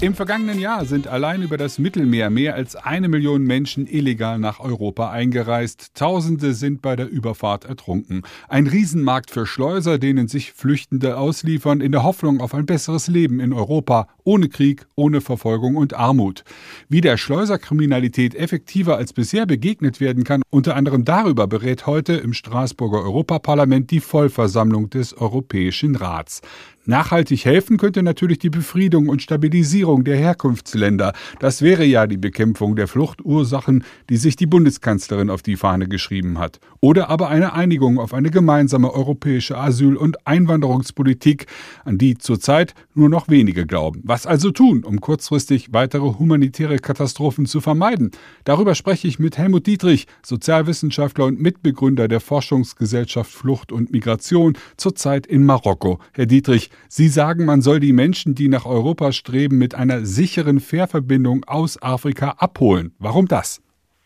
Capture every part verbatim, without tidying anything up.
Im vergangenen Jahr sind allein über das Mittelmeer mehr als eine Million Menschen illegal nach Europa eingereist. Tausende sind bei der Überfahrt ertrunken. Ein Riesenmarkt für Schleuser, denen sich Flüchtende ausliefern, in der Hoffnung auf ein besseres Leben in Europa, ohne Krieg, ohne Verfolgung und Armut. Wie der Schleuserkriminalität effektiver als bisher begegnet werden kann, unter anderem darüber berät heute im Straßburger Europaparlament die Vollversammlung des Europäischen Rats. Nachhaltig helfen könnte natürlich die Befriedung und Stabilisierung der Herkunftsländer. Das wäre ja die Bekämpfung der Fluchtursachen, die sich die Bundeskanzlerin auf die Fahne geschrieben hat. Oder aber eine Einigung auf eine gemeinsame europäische Asyl- und Einwanderungspolitik, an die zurzeit nur noch wenige glauben. Was also tun, um kurzfristig weitere humanitäre Katastrophen zu vermeiden? Darüber spreche ich mit Helmut Dietrich, Sozialwissenschaftler und Mitbegründer der Forschungsgesellschaft Flucht und Migration, zurzeit in Marokko. Herr Dietrich, Sie sagen, man soll die Menschen, die nach Europa streben, mit einer sicheren Fährverbindung aus Afrika abholen. Warum das?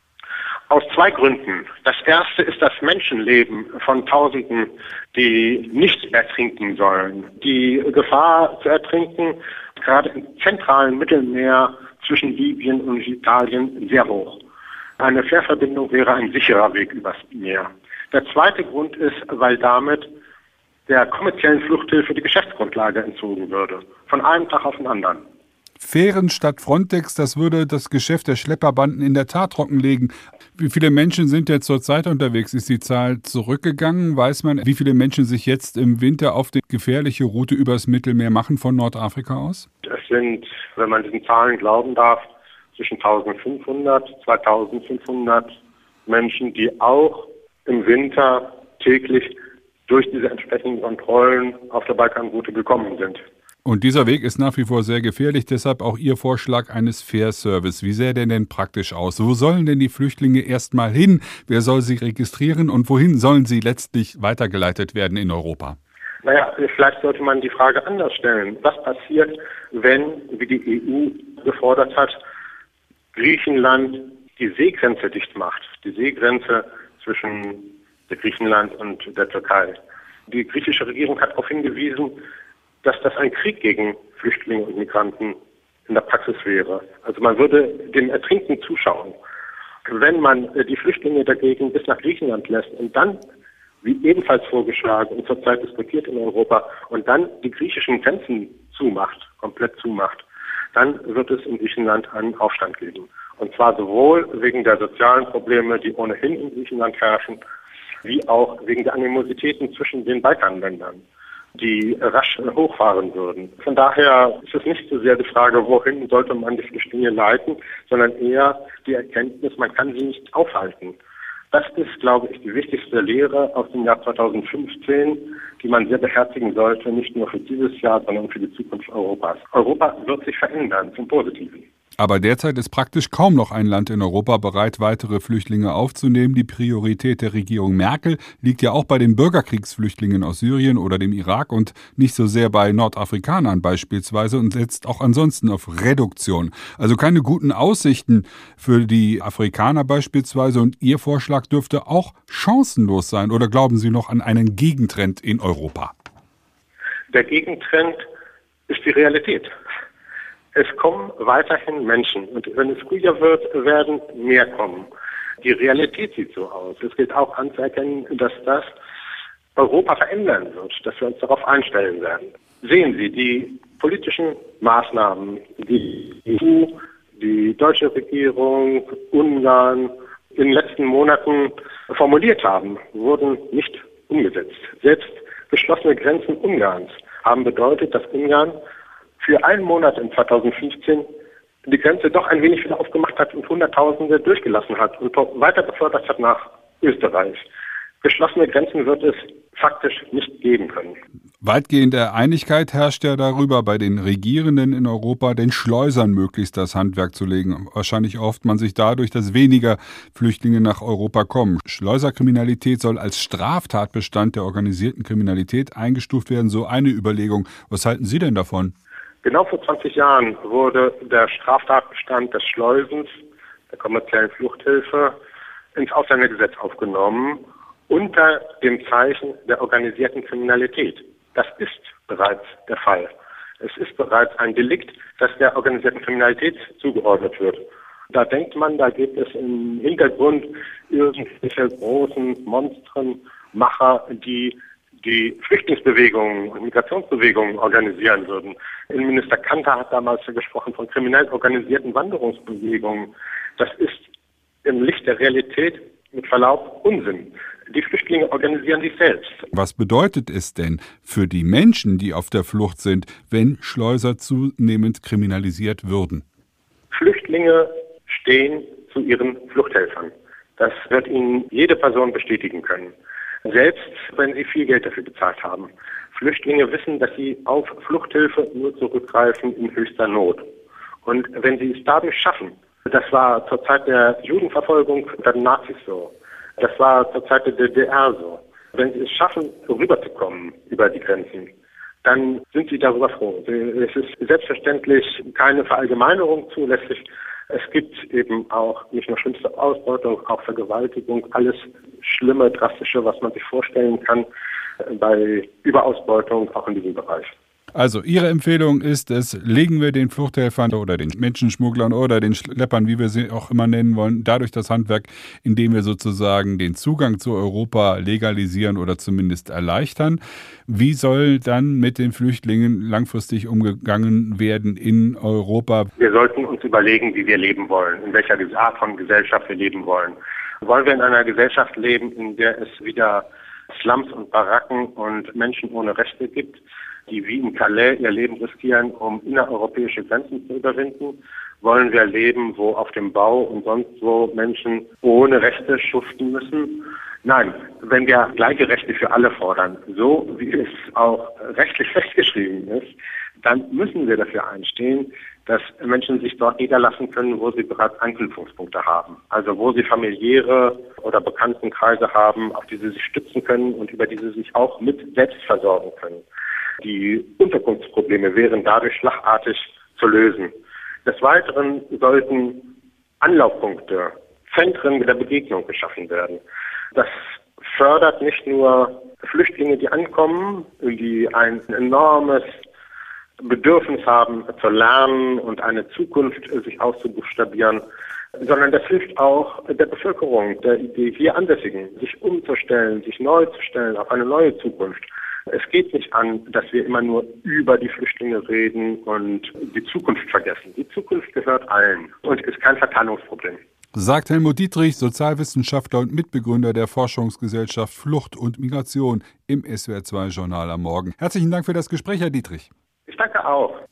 Aus zwei Gründen. Das erste ist das Menschenleben von Tausenden, die nicht ertrinken sollen. Die Gefahr zu ertrinken, gerade im zentralen Mittelmeer zwischen Libyen und Italien, sehr hoch. Eine Fährverbindung wäre ein sicherer Weg übers Meer. Der zweite Grund ist, weil damit der kommerziellen Fluchthilfe die Geschäftsgrundlage entzogen würde. Von einem Tag auf den anderen. Fähren statt Frontex, das würde das Geschäft der Schlepperbanden in der Tat trockenlegen. Wie viele Menschen sind jetzt zurzeit unterwegs? Ist die Zahl zurückgegangen? Weiß man, wie viele Menschen sich jetzt im Winter auf die gefährliche Route übers Mittelmeer machen von Nordafrika aus? Es sind, wenn man diesen Zahlen glauben darf, zwischen eintausendfünfhundert, zweitausendfünfhundert Menschen, die auch im Winter täglich durch diese entsprechenden Kontrollen auf der Balkanroute gekommen sind. Und dieser Weg ist nach wie vor sehr gefährlich, deshalb auch Ihr Vorschlag eines Fährservice. Wie sähe der denn praktisch aus? Wo sollen denn die Flüchtlinge erstmal hin? Wer soll sie registrieren und wohin sollen sie letztlich weitergeleitet werden in Europa? Naja, vielleicht sollte man die Frage anders stellen. Was passiert, wenn, wie die E U gefordert hat, Griechenland die Seegrenze dicht macht? Die Seegrenze zwischen der Griechenland und der Türkei. Die griechische Regierung hat darauf hingewiesen, dass das ein Krieg gegen Flüchtlinge und Migranten in der Praxis wäre. Also man würde dem Ertrinken zuschauen. Wenn man die Flüchtlinge dagegen bis nach Griechenland lässt und dann, wie ebenfalls vorgeschlagen und zurzeit diskutiert in Europa, und dann die griechischen Grenzen zumacht, komplett zumacht, dann wird es in Griechenland einen Aufstand geben. Und zwar sowohl wegen der sozialen Probleme, die ohnehin in Griechenland herrschen, wie auch wegen der Animositäten zwischen den Balkanländern, die rasch hochfahren würden. Von daher ist es nicht so sehr die Frage, wohin sollte man die Flüchtlinge leiten, sondern eher die Erkenntnis, man kann sie nicht aufhalten. Das ist, glaube ich, die wichtigste Lehre aus dem Jahr zweitausendfünfzehn, die man sehr beherzigen sollte, nicht nur für dieses Jahr, sondern für die Zukunft Europas. Europa wird sich verändern, zum Positiven. Aber derzeit ist praktisch kaum noch ein Land in Europa bereit, weitere Flüchtlinge aufzunehmen. Die Priorität der Regierung Merkel liegt ja auch bei den Bürgerkriegsflüchtlingen aus Syrien oder dem Irak und nicht so sehr bei Nordafrikanern beispielsweise und setzt auch ansonsten auf Reduktion. Also keine guten Aussichten für die Afrikaner beispielsweise, und Ihr Vorschlag dürfte auch chancenlos sein. Oder glauben Sie noch an einen Gegentrend in Europa? Der Gegentrend ist die Realität. Es kommen weiterhin Menschen, und wenn es ruhiger wird, werden mehr kommen. Die Realität sieht so aus. Es gilt auch anzuerkennen, dass das Europa verändern wird, dass wir uns darauf einstellen werden. Sehen Sie, die politischen Maßnahmen, die E U, die deutsche Regierung, Ungarn in den letzten Monaten formuliert haben, wurden nicht umgesetzt. Selbst geschlossene Grenzen Ungarns haben bedeutet, dass Ungarn für einen Monat in zweitausendfünfzehn die Grenze doch ein wenig wieder aufgemacht hat und Hunderttausende durchgelassen hat und weiter befördert hat nach Österreich. Geschlossene Grenzen wird es faktisch nicht geben können. Weitgehende Einigkeit herrscht ja darüber, bei den Regierenden in Europa den Schleusern möglichst das Handwerk zu legen. Wahrscheinlich erhofft man sich dadurch, dass weniger Flüchtlinge nach Europa kommen. Schleuserkriminalität soll als Straftatbestand der organisierten Kriminalität eingestuft werden. So eine Überlegung. Was halten Sie denn davon? Genau vor zwanzig Jahren wurde der Straftatbestand des Schleusens, der kommerziellen Fluchthilfe, ins Ausländergesetz aufgenommen, unter dem Zeichen der organisierten Kriminalität. Das ist bereits der Fall. Es ist bereits ein Delikt, das der organisierten Kriminalität zugeordnet wird. Da denkt man, da gibt es im Hintergrund irgendwelche großen Monstren, Macher, die die Flüchtlingsbewegungen und Migrationsbewegungen organisieren würden. Innenminister Kanter hat damals gesprochen von kriminell organisierten Wanderungsbewegungen. Das ist im Licht der Realität mit Verlaub Unsinn. Die Flüchtlinge organisieren sich selbst. Was bedeutet es denn für die Menschen, die auf der Flucht sind, wenn Schleuser zunehmend kriminalisiert würden? Flüchtlinge stehen zu ihren Fluchthelfern. Das wird Ihnen jede Person bestätigen können. Selbst wenn sie viel Geld dafür bezahlt haben. Flüchtlinge wissen, dass sie auf Fluchthilfe nur zurückgreifen in höchster Not. Und wenn sie es dadurch schaffen, das war zur Zeit der Judenverfolgung der Nazis so, das war zur Zeit der D D R so, wenn sie es schaffen, rüberzukommen über die Grenzen, dann sind sie darüber froh. Es ist selbstverständlich keine Verallgemeinerung zulässig. Es gibt eben auch nicht nur schlimmste Ausbeutung, auch Vergewaltigung, alles Schlimme, Drastische, was man sich vorstellen kann bei Überausbeutung, auch in diesem Bereich. Also Ihre Empfehlung ist es, legen wir den Fluchthelfern oder den Menschenschmugglern oder den Schleppern, wie wir sie auch immer nennen wollen, dadurch das Handwerk, indem wir sozusagen den Zugang zu Europa legalisieren oder zumindest erleichtern. Wie soll dann mit den Flüchtlingen langfristig umgegangen werden in Europa? Wir sollten uns überlegen, wie wir leben wollen, in welcher Art von Gesellschaft wir leben wollen. Wollen wir in einer Gesellschaft leben, in der es wieder Slums und Baracken und Menschen ohne Rechte gibt, die wie in Calais ihr Leben riskieren, um innereuropäische Grenzen zu überwinden? Wollen wir leben, wo auf dem Bau und sonst wo Menschen ohne Rechte schuften müssen? Nein, wenn wir gleiche Rechte für alle fordern, so wie es auch rechtlich festgeschrieben ist, dann müssen wir dafür einstehen, dass Menschen sich dort niederlassen können, wo sie bereits Anknüpfungspunkte haben. Also wo sie familiäre oder Bekanntenkreise haben, auf die sie sich stützen können und über die sie sich auch mit selbst versorgen können. Die Unterkunftsprobleme wären dadurch schlagartig zu lösen. Des Weiteren sollten Anlaufpunkte, Zentren der Begegnung geschaffen werden. Das fördert nicht nur Flüchtlinge, die ankommen, die ein enormes Bedürfnis haben zu lernen und eine Zukunft sich auszubuchstabieren, sondern das hilft auch der Bevölkerung, der, die hier Ansässigen, sich umzustellen, sich neu zu stellen auf eine neue Zukunft. Es geht nicht an, dass wir immer nur über die Flüchtlinge reden und die Zukunft vergessen. Die Zukunft gehört allen und ist kein Verteilungsproblem. Sagt Helmut Dietrich, Sozialwissenschaftler und Mitbegründer der Forschungsgesellschaft Flucht und Migration im S W R zwei Journal am Morgen. Herzlichen Dank für das Gespräch, Herr Dietrich. Ich danke auch.